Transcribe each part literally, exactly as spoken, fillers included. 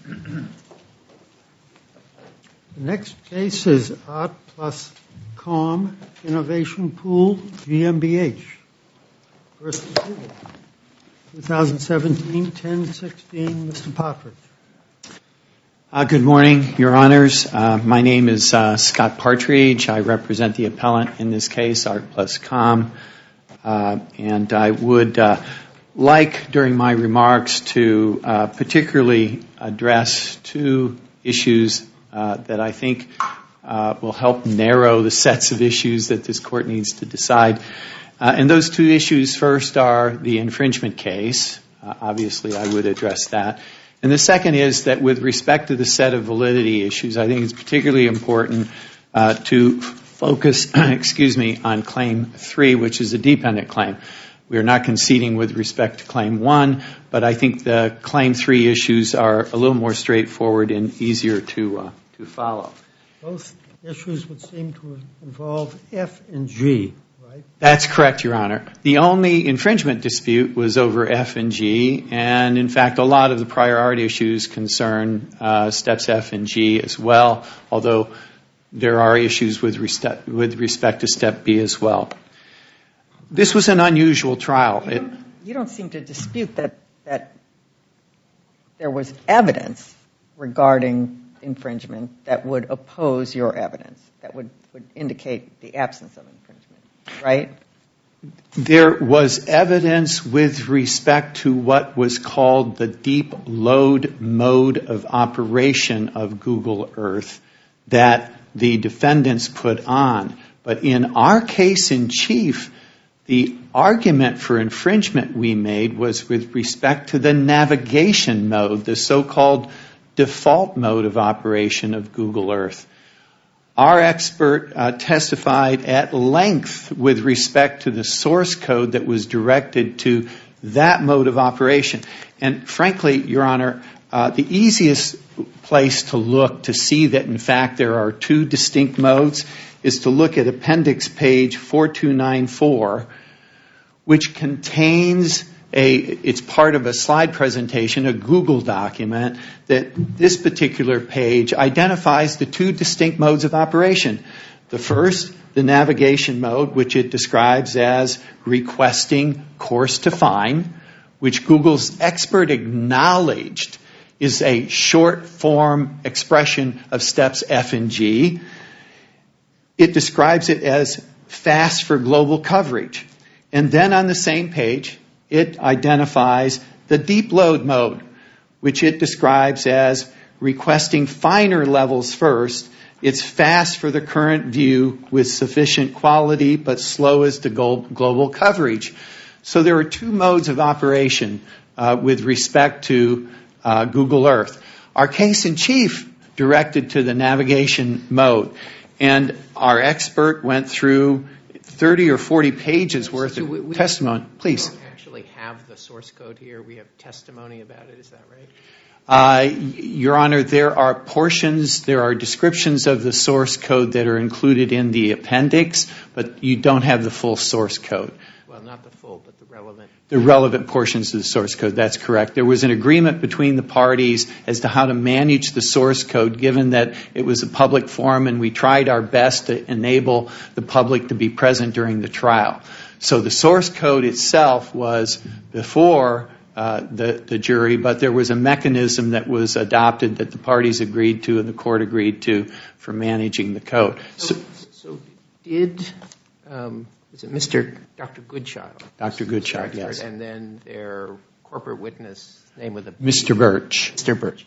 The next case is Art Plus Com Innovation Pool G M B H. First approval. twenty seventeen ten sixteen, Mister Partridge. Uh, good morning, Your Honors. Uh, my name is uh, Scott Partridge. I represent the appellant in this case, Art Plus Com. Uh, and I would uh, like, during my remarks, to uh, particularly address two issues uh, that I think uh, will help narrow the sets of issues that this Court needs to decide. Uh, and those two issues first are the infringement case. Uh, obviously, I would address that. And the second is that with respect to the set of validity issues, I think it's particularly important uh, to focus, excuse me, on Claim three, which is a dependent claim. We are not conceding with respect to Claim one, but I think the Claim three issues are a little more straightforward and easier to uh, to follow. Both issues would seem to involve F and G. Right. That's correct, Your Honor. The only infringement dispute was over F and G, and in fact, a lot of the prior art issues concern uh, steps F and G as well, although there are issues with, reste- with respect to step B as well. This was an unusual trial. You don't, you don't seem to dispute that, that there was evidence regarding infringement that would oppose your evidence, that would, would indicate the absence of infringement. Right? There was evidence with respect to what was called the deep load mode of operation of Google Earth that the defendants put on. But in our case in chief, the argument for infringement we made was with respect to the navigation mode, the so-called default mode of operation of Google Earth. Our expert uh, testified at length with respect to the source code that was directed to that mode of operation. And frankly, Your Honor, uh, the easiest place to look to see that, in fact, there are two distinct modes is to look at appendix page four two nine four, which contains a, it's part of a slide presentation, a Google document, that this particular page identifies the two distinct modes of operation. The first, the navigation mode, which it describes as requesting course to find, which Google's expert acknowledged is a short form expression of steps F and G. It describes it as fast for global coverage. And then on the same page, it identifies the deep load mode, which it describes as requesting finer levels first. It's fast for the current view with sufficient quality, but slow as to global coverage. So there are two modes of operation uh, with respect to uh, Google Earth. Our case in chief directed to the navigation mode, and our expert went through thirty or forty pages worth so of we, we, testimony. Please. We don't actually have the source code here. We have testimony about it. Is that right? Uh, Your Honor, there are portions, there are descriptions of the source code that are included in the appendix, but you don't have the full source code. Well, not the full, but the relevant. The relevant portions of the source code, that's correct. There was an agreement between the parties as to how to manage the source code, given that it was a public forum, and we tried our best to enable the public to be present during the trial. So the source code itself was before uh, the, the jury, but there was a mechanism that was adopted that the parties agreed to and the court agreed to for managing the code. So, so, so did... Um, Is it Mister Doctor Goodchild? Doctor Goodchild, yes. And then their corporate witness name with a Mister Birch. Mister Birch.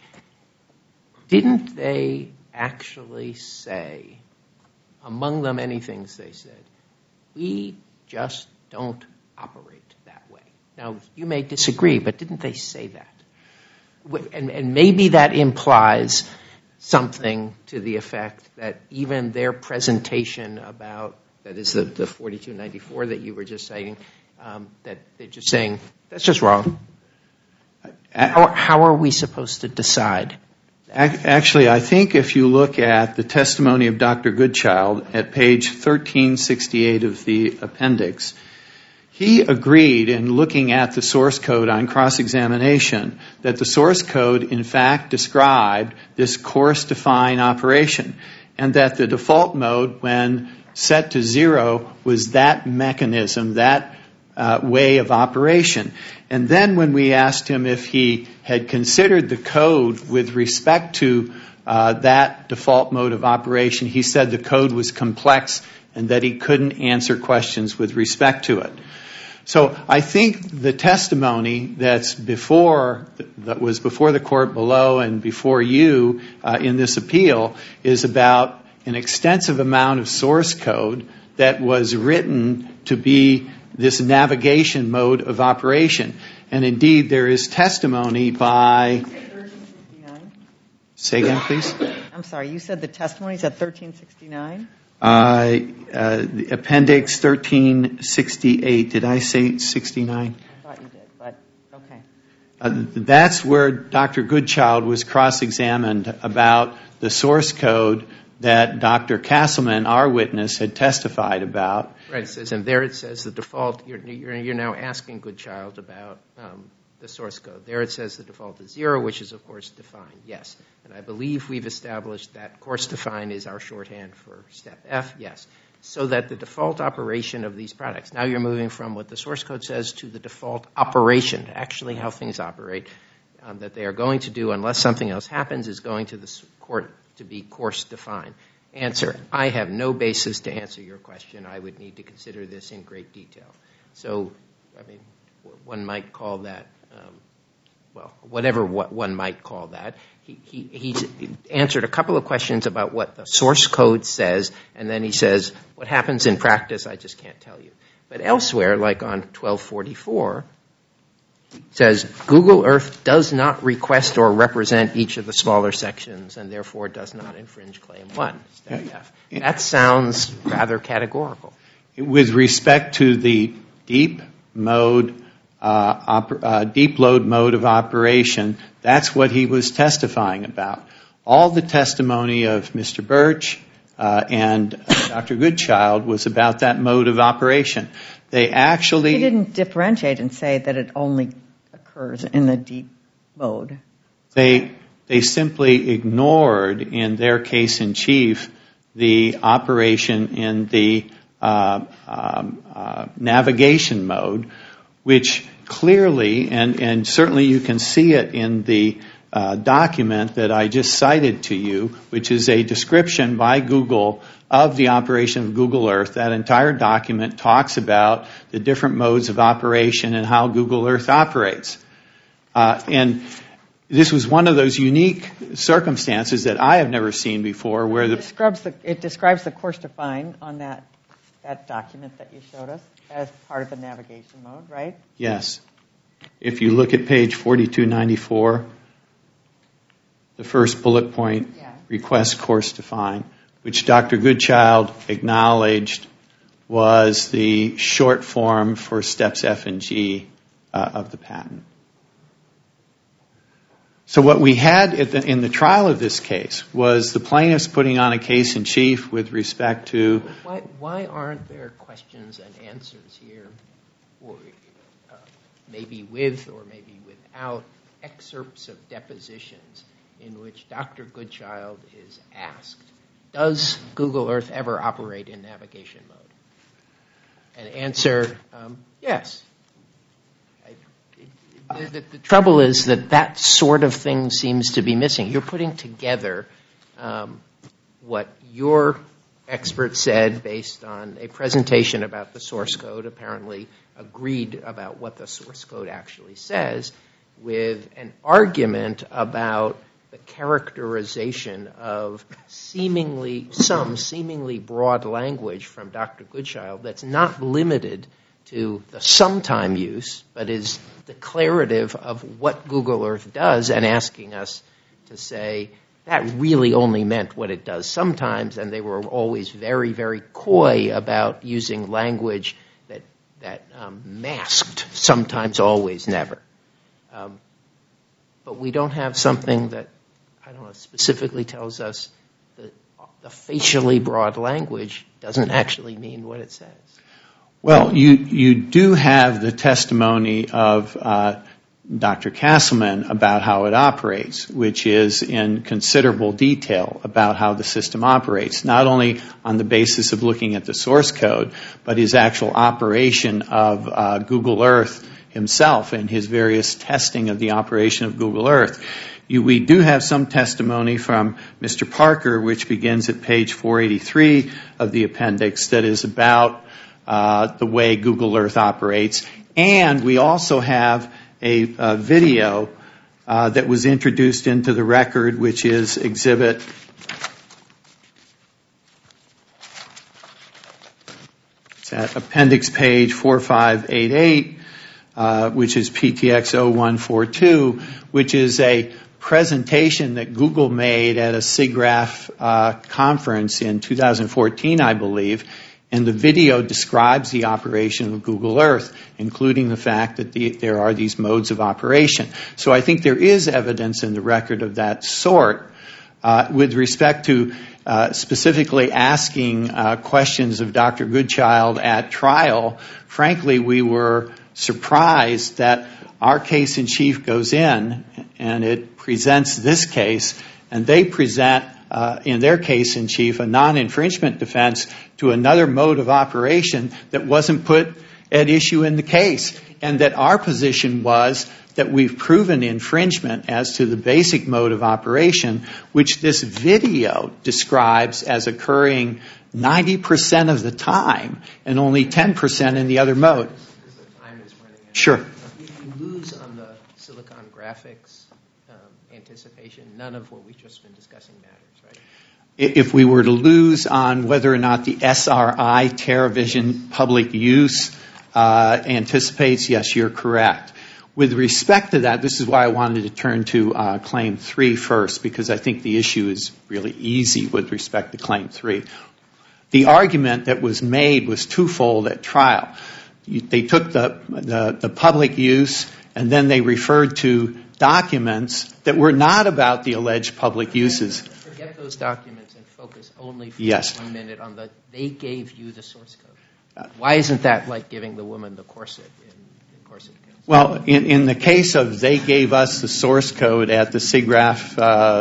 Didn't they actually say, among the many things they said, we just don't operate that way? Now, you may disagree, but didn't they say that? And, and maybe that implies something to the effect that even their presentation about, that is the, the forty-two ninety-four that you were just saying, um, that they're just saying, that's just wrong. How, how are we supposed to decide? Actually, I think if you look at the testimony of Doctor Goodchild at page thirteen sixty-eight of the appendix, He agreed in looking at the source code on cross-examination that the source code in fact described this course-define operation, and that the default mode when set to zero was that mechanism, that uh, way of operation. And then when we asked him if he had considered the code with respect to uh, that default mode of operation, he said the code was complex and that he couldn't answer questions with respect to it. So I think the testimony that's before, that was before the court below and before you uh, in this appeal is about an extensive amount of source code that was written to be this navigation mode of operation. And indeed, there is testimony by... thirteen sixty-nine Say again, please. I'm sorry, you said the testimony is at thirteen sixty-nine? Uh, uh, the appendix thirteen sixty-eight. Did I say sixty-nine? I thought you did, but okay. Uh, that's where Doctor Goodchild was cross-examined about the source code that Doctor Castleman, our witness, had testified about. Right, it says, and there it says the default, you're, you're, you're now asking Goodchild about um, the source code. There it says the default is zero, which is, of course, defined, yes. And I believe we've established that course define is our shorthand for step F, yes. So that the default operation of these products, now you're moving from what the source code says to the default operation, actually how things operate, um, that they are going to do unless something else happens is going to the court to be course defined. Answer, I have no basis to answer your question. I would need to consider this in great detail. So, I mean, one might call that, um, well, whatever what one might call that. He, he, he's answered a couple of questions about what the source code says, and then he says, what happens in practice, I just can't tell you. But elsewhere, like on twelve forty-four, it says, Google Earth does not request or represent each of the smaller sections and therefore does not infringe Claim one, Step F. That sounds rather categorical. With respect to the deep mode, uh, oper- uh, deep load mode of operation, that's what he was testifying about. All the testimony of Mister Birch uh, and Doctor Goodchild was about that mode of operation. They actually... He didn't differentiate and say that it only occurs in the deep mode. They they simply ignored, in their case in chief, the operation in the uh, um, uh, navigation mode, which clearly, and, and certainly you can see it in the uh, document that I just cited to you, which is a description by Google of the operation of Google Earth. That entire document talks about the different modes of operation and how Google Earth operates. Uh, and this was one of those unique circumstances that I have never seen before, where the... It describes the, it describes the course define on that, that document that you showed us as part of the navigation mode, right? Yes. If you look at page forty-two ninety-four, the first bullet point, yeah. Request course define, which Doctor Goodchild acknowledged was the short form for steps F and G uh, of the patent. So what we had at the, in the trial of this case was the plaintiffs putting on a case in chief with respect to... Why, why aren't there questions and answers here, or uh, maybe with or maybe without excerpts of depositions in which Doctor Goodchild is asked, does Google Earth ever operate in navigation mode? And answer, um, yes. The, the, the trouble is that that sort of thing seems to be missing. You're putting together um, what your expert said based on a presentation about the source code, apparently agreed about what the source code actually says, with an argument about the characterization of seemingly, some seemingly broad language from Doctor Goodchild that's not limited to the sometime use, but is declarative of what Google Earth does, and asking us to say that really only meant what it does sometimes, and they were always very, very coy about using language that that um, masked sometimes, always, never. Um, but we don't have something that, I don't know, specifically tells us that the facially broad language doesn't actually mean what it says. Well, you, you do have the testimony of uh, Doctor Castleman about how it operates, which is in considerable detail about how the system operates, not only on the basis of looking at the source code, but his actual operation of uh, Google Earth himself and his various testing of the operation of Google Earth. You, we do have some testimony from Mister Parker, which begins at page four eighty-three of the appendix, that is about uh, the way Google Earth operates. And we also have a, a video uh, that was introduced into the record, which is exhibit it's at appendix page four five eight eight, uh, which is P T X zero one four two, which is a presentation that Google made at a SIGGRAPH uh, conference in two thousand fourteen, I believe, and the video describes the operation of Google Earth, including the fact that the, there are these modes of operation. So I think there is evidence in the record of that sort. Uh, with respect to uh, specifically asking uh, questions of Doctor Goodchild at trial, frankly, we were surprised that our case in chief goes in and it presents this case, and they present, uh, in their case in chief, a non-infringement defense to another mode of operation that wasn't put at issue in the case, and that our position was that we've proven infringement as to the basic mode of operation, which this video describes as occurring ninety percent of the time and only ten percent in the other mode. Because the time is running out. Sure. If you lose on the Silicon Graphics um, anticipation, none of what we've just been discussing matters, right? If we were to lose on whether or not the S R I TerraVision public use uh, anticipates, yes, you're correct. With respect to that, this is why I wanted to turn to uh, Claim three first, because I think the issue is really easy with respect to Claim three. The argument that was made was twofold at trial. You, they took the, the, the public use, and then they referred to documents that were not about the alleged public uses. Forget those documents and focus only for yes. one minute on the, they gave you the source code. Why isn't that like giving the woman the corset in, in corset case? Well, in, in the case of they gave us the source code at the SIGGRAPH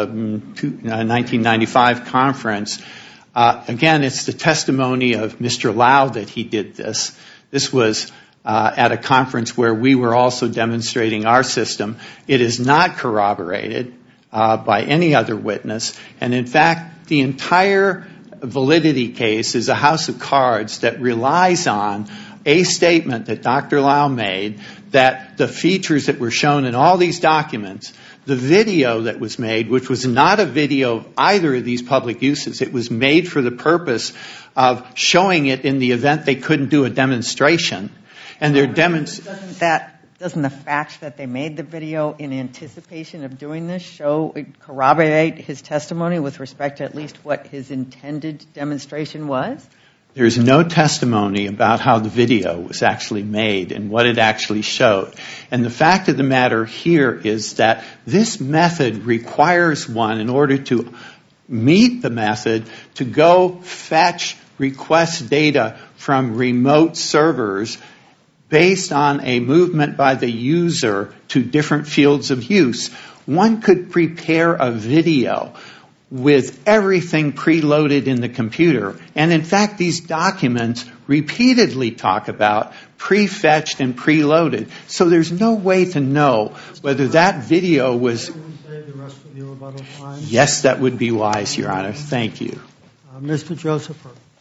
uh, nineteen ninety-five conference, uh, again, it's the testimony of Mister Lau that he did this. This was uh, at a conference where we were also demonstrating our system. It is not corroborated uh, by any other witness. And in fact, the entire validity case is a house of cards that relies on a statement that Doctor Lau made that the features that were shown in all these documents, the video that was made, which was not a video of either of these public uses, it was made for the purpose of showing it in the event they couldn't do a demonstration. And their demonst- Doesn't that doesn't the fact that they made the video in anticipation of doing this show corroborate his testimony with respect to at least what his intended demonstration was? There's no testimony about how the video was actually made and what it actually showed. And the fact of the matter here is that this method requires one, in order to meet the method, to go fetch request data from remote servers based on a movement by the user to different fields of use. One could prepare a video with everything preloaded in the computer. And in fact, these documents repeatedly talk about prefetched and preloaded. So there's no way to know whether that video was... Yes, that would be wise, Your Honor. Thank you. Uh, Mister Joseph.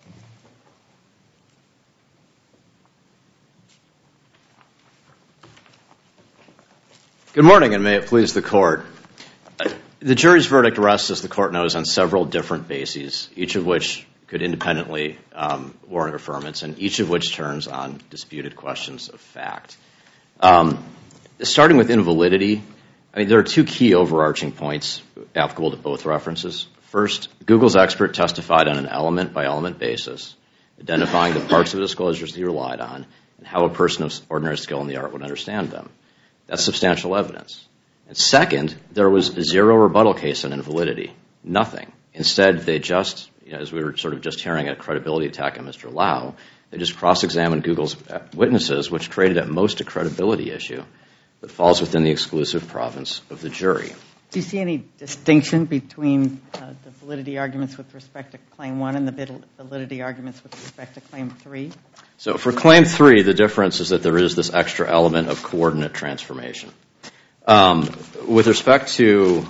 Good morning, and may it please the Court. The jury's verdict rests, as the Court knows, on several different bases, each of which could independently um, warrant affirmance, and each of which turns on disputed questions of fact. Um, starting with invalidity, I mean, there are two key overarching points applicable to both references. First, Google's expert testified on an element-by-element basis, identifying the parts of the disclosures he relied on and how a person of ordinary skill in the art would understand them. That's substantial evidence. And second, there was zero rebuttal case on invalidity. Nothing. Instead, they just, you know, as we were sort of just hearing a credibility attack on Mister Lau, They just cross-examined Google's witnesses, which created at most a credibility issue that falls within the exclusive province of the jury. Do you see any distinction between uh, the validity arguments with respect to Claim one and the validity arguments with respect to Claim three? So for Claim three, the difference is that there is this extra element of coordinate transformation. Um, with respect to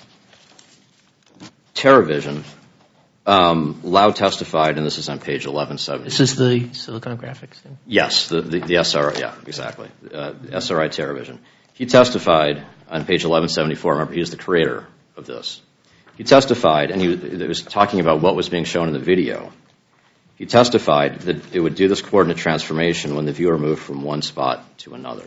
TerraVision, um, Lau testified, and this is on page eleven seventy. This is the Silicon Graphics thing? Yes, the, the, the S R I, yeah, exactly. Uh, S R I TerraVision. He testified on page eleven seventy-four. Remember, he was the creator of this. He testified, and he was talking about what was being shown in the video. He testified that it would do this coordinate transformation when the viewer moved from one spot to another.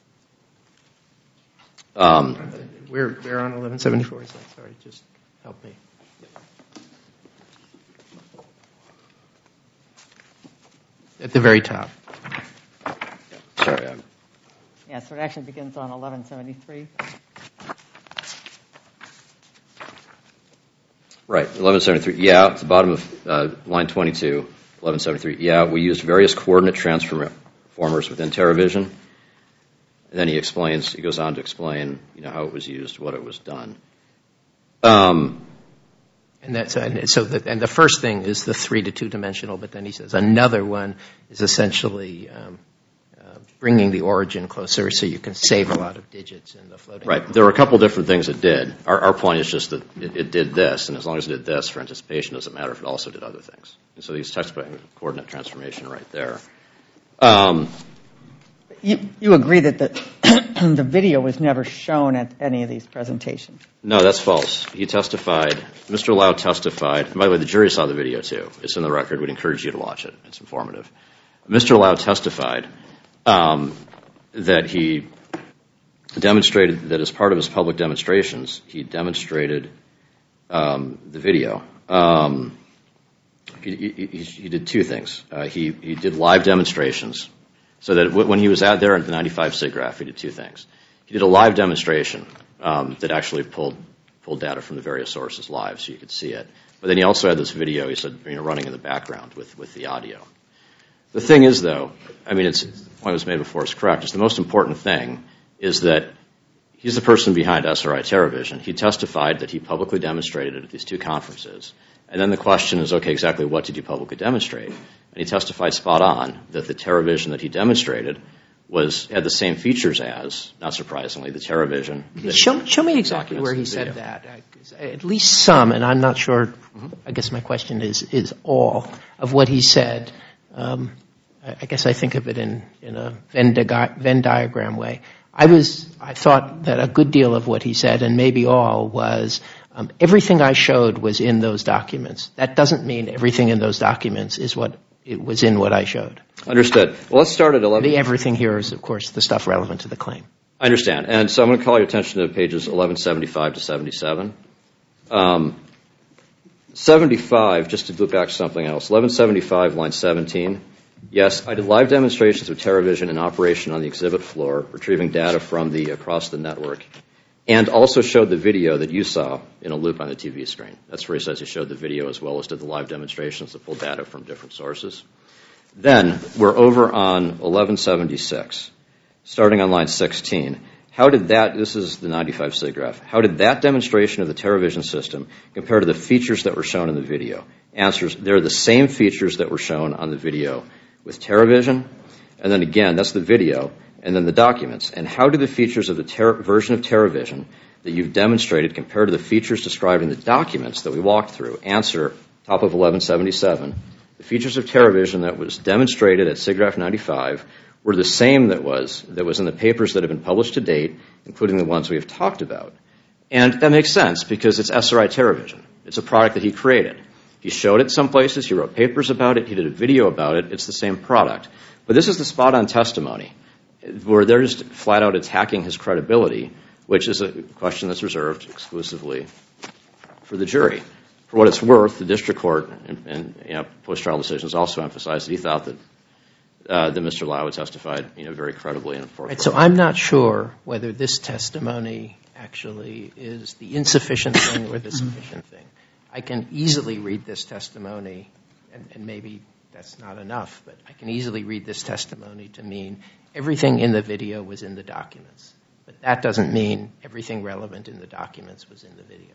Um, we're, we're on eleven seventy-four, is that? Sorry, just help me. At the very top. Sorry. I'm Yeah, so it actually begins on eleven seventy-three. Right, eleven seventy-three. Yeah, at the bottom of uh, line twenty-two, eleven seventy-three. Yeah, we used various coordinate transformers within TerraVision. And then he explains, he goes on to explain, you know, how it was used, what it was done. Um, and that's and so the, and the first thing is the three to two dimensional, but then he says another one is essentially um, uh, bringing the origin closer, so you can save a lot of digits in the floating. Right. There were a couple different things it did. Our, our point is just that it, it did this, and as long as it did this for anticipation, it doesn't matter if it also did other things. And so he's testifying coordinate transformation right there. Um, You, you agree that the, the video was never shown at any of these presentations? No, that's false. He testified, Mister Lau testified, and by the way, the jury saw the video too. It's in the record. We'd encourage you to watch it. It's informative. Mister Lau testified um, that he demonstrated that as part of his public demonstrations, he demonstrated um, the video. Um, he, he, he did two things. Uh, he, he did live demonstrations. So that when he was out there at the ninety-five SIGGRAPH, he did two things. He did a live demonstration um, that actually pulled pulled data from the various sources live, so you could see it. But then he also had this video, he said, you know, running in the background with, with the audio. The thing is, though, I mean, it's, the point was made before it's correct, is the most important thing is that he's the person behind S R I TerraVision. He testified that he publicly demonstrated it at these two conferences. And then the question is, okay, exactly what did you publicly demonstrate? And he testified spot on that the TerraVision that he demonstrated was had the same features as, not surprisingly, the TerraVision. Show, show me exactly where he said that. At least some, and I'm not sure, mm-hmm. I guess my question is, is all of what he said. Um, I, I guess I think of it in, in a Venn, di- Venn diagram way. I was, I thought that a good deal of what he said, and maybe all, was um, everything I showed was in those documents. That doesn't mean everything in those documents is what it was in what I showed. Understood. Well, let's start at eleven. The everything here is, of course, the stuff relevant to the claim. I understand. And so I'm going to call your attention to pages eleven seventy-five to seventy-seven. Um, seventy-five, just to look back to something else, eleven seventy-five, line seventeen. Yes, I did live demonstrations of TerraVision in operation on the exhibit floor, retrieving data from the across the network, and also showed the video that you saw in a loop on the T V screen. That's where he says he showed the video as well as did the live demonstrations that pulled data from different sources. Then we're over on eleven seventy-six, starting on line sixteen. How did that, this is the ninety-five SIGGRAPH, how did that demonstration of the TerraVision system compare to the features that were shown in the video? Answers, they're the same features that were shown on the video with TerraVision, and then again, that's the video, and then the documents. And how do the features of the ter- version of TerraVision that you've demonstrated compare to the features described in the documents that we walked through? Answer, top of eleven seventy-seven, the features of TerraVision that was demonstrated at SIGGRAPH ninety-five were the same that was that was in the papers that have been published to date, including the ones we have talked about. And that makes sense because it's S R I TerraVision. It's a product that he created. He showed it some places. He wrote papers about it. He did a video about it. It's the same product. But this is the spot-on testimony where they're just flat out attacking his credibility, which is a question that's reserved exclusively for the jury. For what it's worth, the district court and, and you know, post-trial decisions also emphasized that he thought that uh, that Mister Lau had testified, you know, very credibly in fourth. Right, so I'm not sure whether this testimony actually is the insufficient thing or the sufficient thing. I can easily read this testimony and, and maybe that's not enough, but I can easily read this testimony to mean everything in the video was in the documents. But that doesn't mean everything relevant in the documents was in the video.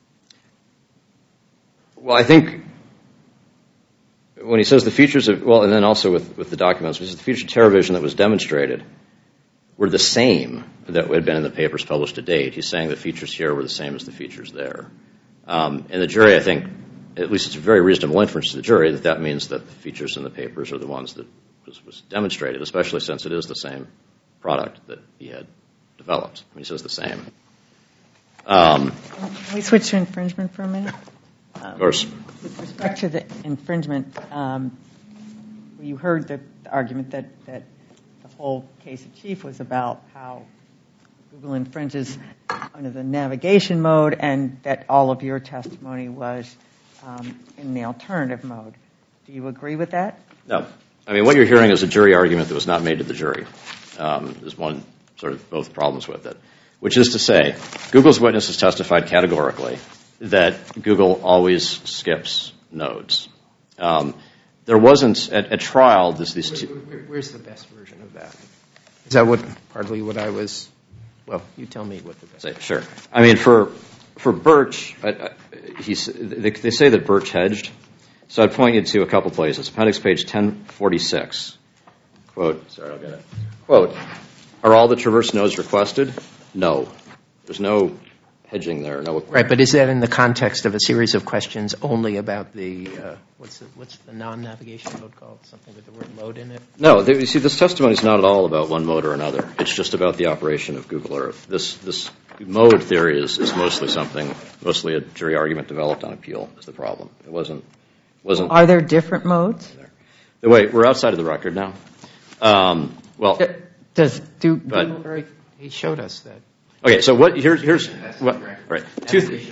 Well, I think when he says the features of, well, and then also with, with the documents, because the features of TerraVision that was demonstrated were the same that had been in the papers published to date. He's saying the features here were the same as the features there. Um, and the jury, I think, at least it's a very reasonable inference to the jury that that means that the features in the papers are the ones that was, was demonstrated, especially since it is the same product that he had developed. I mean, he says the same. Um, Can we switch to infringement for a minute? Um, of course. With respect to the infringement, um, you heard the, the argument that, that the whole case in chief was about how Google infringes under the navigation mode and that all of your testimony was um, in the alternative mode. Do you agree with that? No. I mean, what you're hearing is a jury argument that was not made to the jury. Um, there's one sort of both problems with it, which is to say Google's witnesses testified categorically that Google always skips nodes. Um, there wasn't, at, at trial, this, these two... Where, where, where's the best version of that? Is that what, partly what I was... Well, you tell me what the best... Say, sure. I mean, for for Birch, I, I, he's, they, they say that Birch hedged. So I'd point you to a couple places. Appendix page ten forty-six. Quote, sorry, I'll get it. Quote, are all the traverse nodes requested? No. There's no hedging there. No. Right, but is that in the context of a series of questions only about the, uh, what's the, what's the non-navigation mode called? Something with the word mode in it? No, they, you see, this testimony is not at all about one mode or another. It's just about the operation of Google Earth. This this mode theory is, is mostly something, mostly a jury argument developed on appeal is the problem. It wasn't... wasn't. Are there different modes? The way, we're outside of the record now. Um, well... Does do but, Google Earth... He showed us that. Okay, so what? Here's here's what. Right. Two th-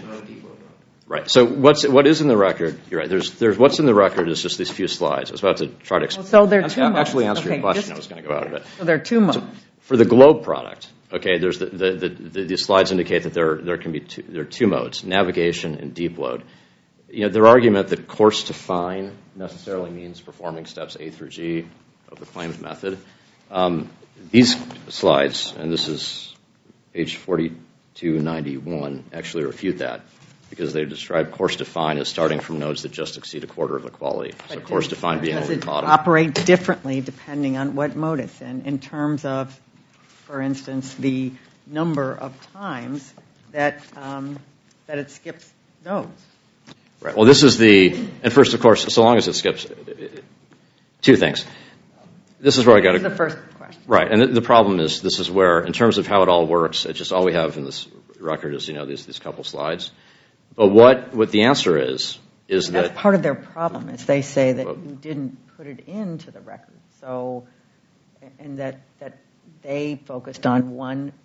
right. So what's what is in the record? You're right. There's there's what's in the record is just these few slides. I was about to try to explain. Well, so there are two I, modes. Actually, answer okay, your question. just, I was going to go out of it. So there are two modes. So for the Globe product, okay, there's the the, the, the the slides indicate that there there can be two, there are two modes: navigation and deep load. You know, their argument that course to fine necessarily means performing steps A through G of the claimed method. Um, these slides, and this is page forty-two ninety-one, actually refute that because they describe course define as starting from nodes that just exceed a quarter of the quality. So But course define being does over the it bottom. operate differently depending on what mode it's in, in terms of, for instance, the number of times that um, that it skips nodes? Right. Well, this is the, and first, of course, so long as it skips, two things. This is where I got to. This is the first question. Right, and the, the problem is, this is where, in terms of how it all works, it's just all we have in this record is, you know, these these couple slides. But what what the answer is is That's that part of their problem is they say that Well, you didn't put it into the record, so and that that they focused on one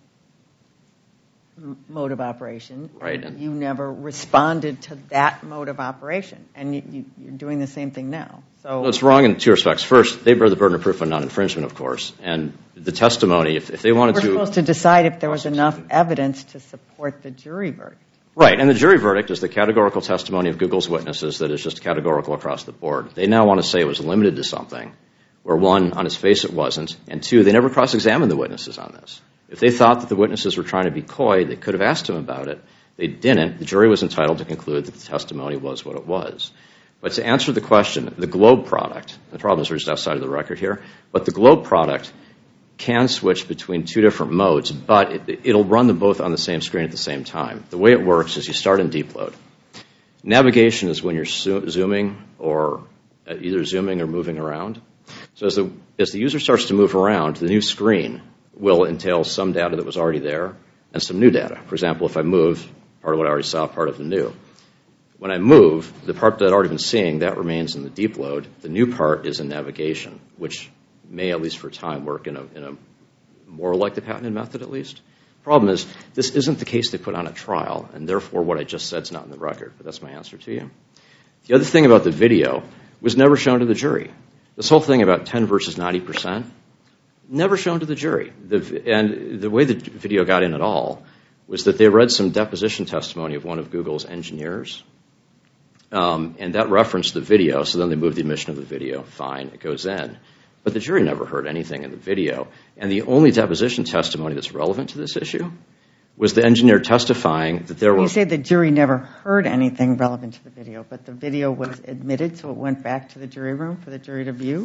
m- mode of operation. Right, And and- you never responded to that mode of operation, and you, you, you're doing the same thing now. So well, it's wrong in two respects. First, they bear the burden of proof on non-infringement, of course, and the testimony, if, if they wanted we're to... supposed to decide if there was enough evidence to support the jury verdict. Right, and the jury verdict is the categorical testimony of Google's witnesses that is just categorical across the board. They now want to say it was limited to something, where one, on its face it wasn't, and two, they never cross-examined the witnesses on this. If they thought that the witnesses were trying to be coy, they could have asked them about it. They didn't. The jury was entitled to conclude that the testimony was what it was. But to answer the question, the Globe product, the problem is we're just outside of the record here, but the Globe product can switch between two different modes, but it, it'll run them both on the same screen at the same time. The way it works is you start in deep load. Navigation is when you're zo- zooming or uh, either zooming or moving around. So as the, as the user starts to move around, the new screen will entail some data that was already there and some new data. For example, if I move, part of what I already saw, part of the new. When I move, the part that I'd already been seeing, that remains in the deep load. The new part is in navigation, which may, at least for time, work in a, in a more like the patented method, at least. The problem is, this isn't the case they put on at trial, and therefore what I just said is not in the record, but that's my answer to you. The other thing about the video was never shown to the jury. This whole thing about ten versus ninety percent, never shown to the jury. The, and the way the video got in at all was that they read some deposition testimony of one of Google's engineers, Um, and that referenced the video, so then they moved the admission of the video. Fine, it goes in. But the jury never heard anything in the video. And the only deposition testimony that's relevant to this issue was the engineer testifying that there were... You say the jury never heard anything relevant to the video, but the video was admitted, so it went back to the jury room for the jury to view?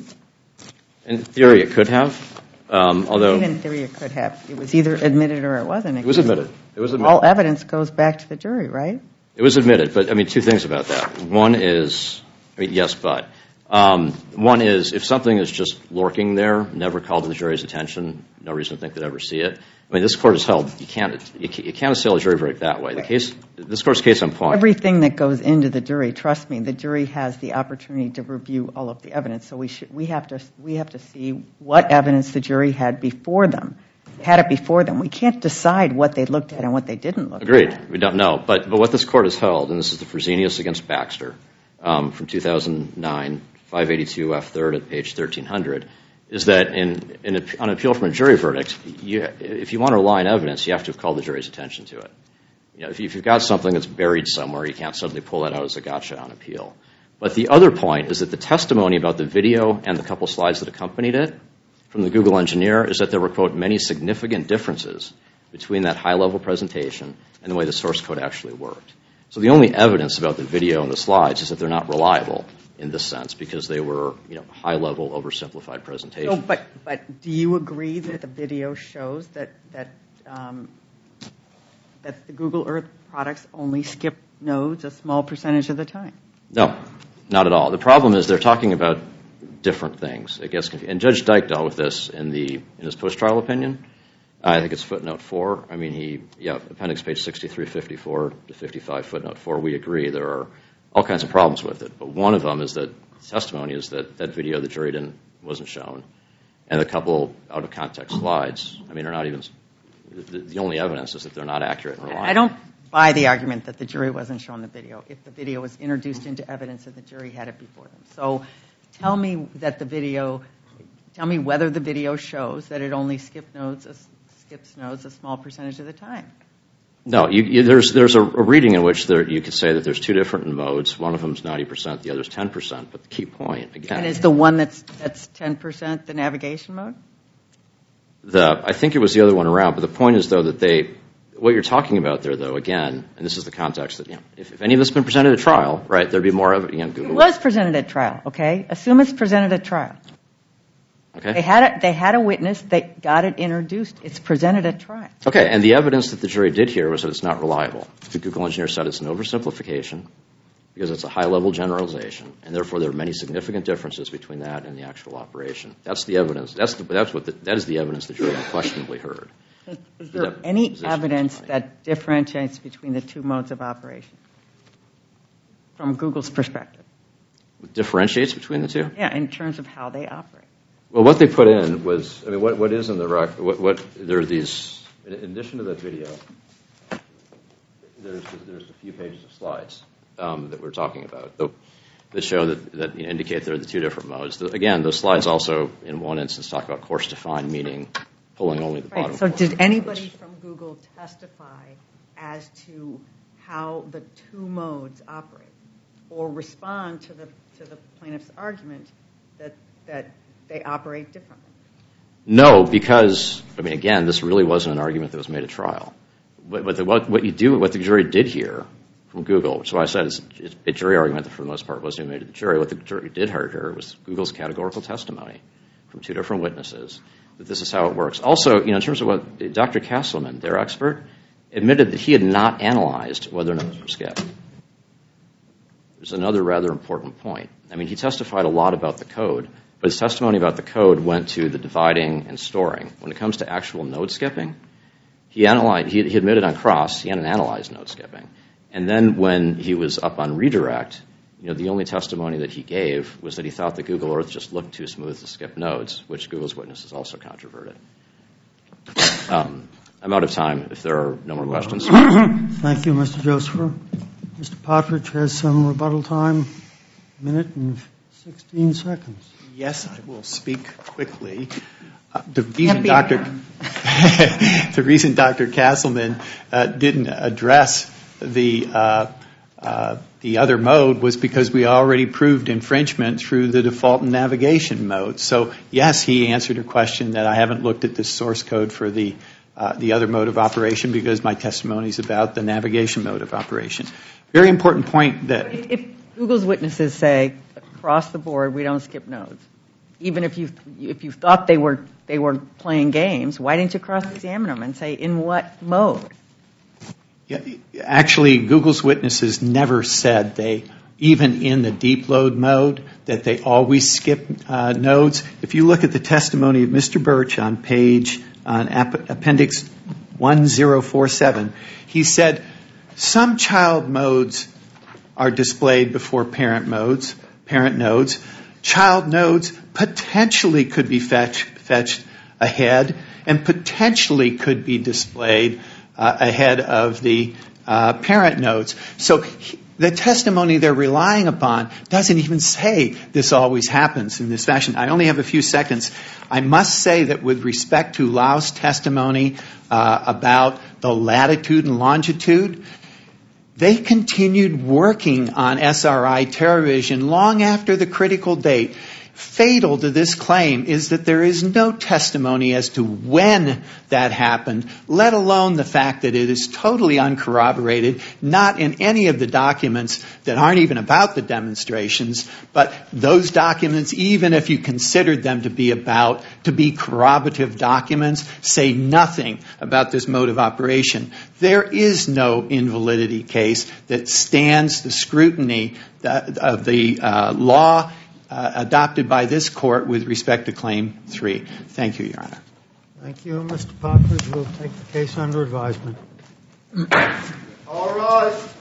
In theory, it could have, um, although... In theory, it could have. It was either admitted or it wasn't. It was admitted. It was admitted. All evidence goes back to the jury, right? It was admitted, but, I mean, two things about that. One is, I mean, yes, but. Um, one is, if something is just lurking there, never called to the jury's attention, no reason to think they'd ever see it. I mean, this court has held, you can't, you can't assail a jury verdict that way. The case, this court's case on point. Everything that goes into the jury, trust me, the jury has the opportunity to review all of the evidence. So we should, we have to, we have to see what evidence the jury had before them, had it before them. We can't decide what they looked at and what they didn't look Agreed. at. Agreed. We don't know. But, but what this court has held, and this is the Fresenius against Baxter um, from two thousand nine, five eighty-two F third at page thirteen hundred, is that in, in a, on appeal from a jury verdict, you, if you want to rely on evidence, you have to have called the jury's attention to it. You know, if, you, if you've got something that's buried somewhere, you can't suddenly pull that out as a gotcha on appeal. But the other point is that the testimony about the video and the couple slides that accompanied it from the Google engineer is that there were, quote, many significant differences between that high-level presentation and the way the source code actually worked. So the only evidence about the video and the slides is that they're not reliable in this sense because they were, you know, high-level, oversimplified presentations. So, but, but do you agree that the video shows that, that, um, that the Google Earth products only skip nodes a small percentage of the time? No, not at all. The problem is they're talking about different things. It gets confusing. And Judge Dyke dealt with this in the in his post-trial opinion. I think it's footnote four. I mean, he, yeah, appendix page sixty-three fifty-four to fifty-five, footnote four. We agree there are all kinds of problems with it. But one of them is that testimony is that that video the jury didn't wasn't shown, and a couple out of context slides. I mean, are not even the, the only evidence is that they're not accurate and reliable. I don't buy the argument that the jury wasn't shown the video if the video was introduced into evidence that the jury had it before them. So tell me that the video, tell me whether the video shows that it only skip nodes, skips nodes a small percentage of the time. No, you, you, there's there's a, a reading in which there, you could say that there's two different modes. One of them is ninety percent, the other is ten percent. But the key point, again... And is the one that's that's ten percent the navigation mode? The I think it was the other one around. But the point is, though, that they... What you're talking about there, though, again, and this is the context that, you know, if, if any of this had been presented at trial, right, there'd be more evidence. You know, Google it was presented at trial, okay? Assume it's presented at trial. Okay. They had a, they had a witness. They got it introduced. It's presented at trial. Okay, and the evidence that the jury did here was that it's not reliable. The Google engineer said it's an oversimplification because it's a high-level generalization, and therefore there are many significant differences between that and the actual operation. That's the evidence. That's the, that's what the, that is the evidence the jury unquestionably heard. Is there any evidence that differentiates between the two modes of operation from Google's perspective? Differentiates between the two? Yeah, in terms of how they operate. Well, what they put in was, I mean, what, what is in the rec, what, what, there are these, in addition to that video, there's, there's a few pages of slides um, that we're talking about that, that show that, that you know, indicate there are the two different modes. The, again, those slides also, in one instance, talk about course defined, meaning pulling only the bottom. Right. So did anybody from Google testify as to how the two modes operate or respond to the to the plaintiff's argument that that they operate differently? No, because, I mean, again, this really wasn't an argument that was made at trial. But, but the, what, what you do, what the jury did hear from Google, so I said it's, it's a jury argument that for the most part wasn't even made to the jury. What the jury did hear here was Google's categorical testimony from two different witnesses that this is how it works. Also, you know, in terms of what Doctor Castleman, their expert, admitted that he had not analyzed whether or not it was skipped. There's another rather important point. I mean, he testified a lot about the code, but his testimony about the code went to the dividing and storing. When it comes to actual node skipping, he analyzed, he, he admitted on cross he hadn't analyzed node skipping. And then when he was up on redirect, you know, the only testimony that he gave was that he thought that Google Earth just looked too smooth to skip nodes, which Google's witnesses also controverted. Um, I'm out of time if there are no more questions. Thank you, Mister Joseph. Mister Partridge has some rebuttal time, a minute and sixteen seconds. Yes, I will speak quickly. Uh, the reason Doctor the reason Doctor Castleman uh, didn't address the uh, uh, the other mode was because we already proved infringement through the default navigation mode. So yes, he answered a question that I haven't looked at the source code for the uh, the other mode of operation because my testimony is about the navigation mode of operation. Very important point that If, if Google's witnesses say across the board we don't skip nodes, even if you if you thought they were they were playing games, why didn't you cross-examine them and say in what mode? Yeah, actually, Google's witnesses never said they, even in the deep load mode, that they always skip uh, nodes. If you look at the testimony of Mister Birch on page, on app, appendix one zero four seven, he said some child modes are displayed before parent modes, parent nodes. Child nodes potentially could be fetch, fetched ahead and potentially could be displayed Uh, ahead of the uh, parent nodes. So he, the testimony they're relying upon doesn't even say this always happens in this fashion. I only have a few seconds. I must say that with respect to Lau's testimony uh, about the latitude and longitude, they continued working on S R I TerraVision long after the critical date. Fatal to this claim is that there is no testimony as to when that happened, let alone the fact that it is totally uncorroborated, not in any of the documents that aren't even about the demonstrations, but those documents, even if you considered them to be about, to be corroborative documents, say nothing about this mode of operation. There is no invalidity case that stands the scrutiny of the uh, law Uh, adopted by this court with respect to Claim three. Thank you, Your Honor. Thank you, Mister Poppers. We'll take the case under advisement. All rise.